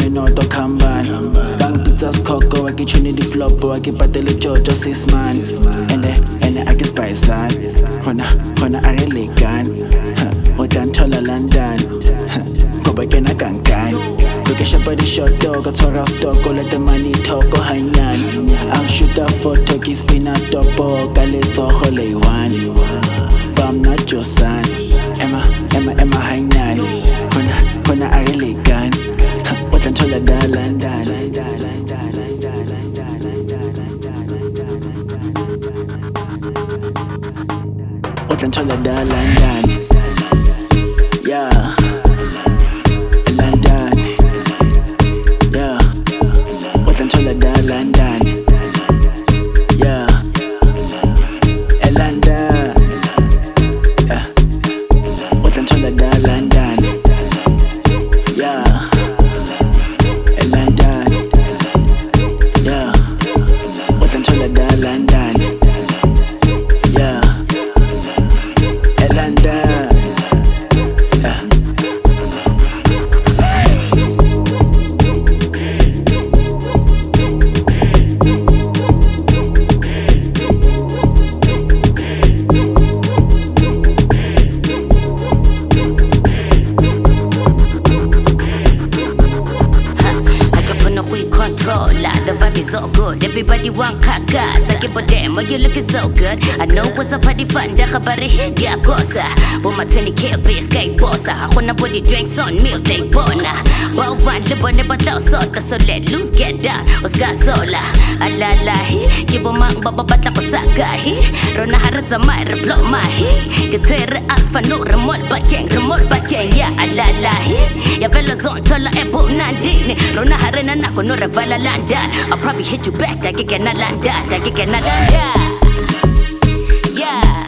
me noto kambani Bang pizza skoko waki chuni di flopo waki patele jojo sis man Ene ake spaisan Kona are legan Otan tola London Koba kena kankan Look shapa di shot dog Atora stoko let the money toko hanyan Ang shoot a photo ki spin a topo Kale toho leiwan Bam na josan Emma hanyan Kona are legan Otan tola da London Otan tola da London Yeah London Yeah Otan tola da London Yeah London Yeah Otan tola da London Yeah London Yeah Otan tola da London Yeah London The vibe is so good, everybody want kaka. Take it, but damn, why you looking so good? I know what's a party fun, the habari hit ya cosa. With my 20K base, skate bossa. I wanna put the drinks on me, take bona. Bow van, live on the battle sota, so let loose, get down. Oscar sola, alalahi. Give a man, baba bata ko sakahi. Rona harat my replo mahi. Get to alpha, no remote bakeng, yeah, alalahi. Ya fellas on tola ebo nandini. Rona harena nako no revala landa. I'll probably hit you back, I get London, Yeah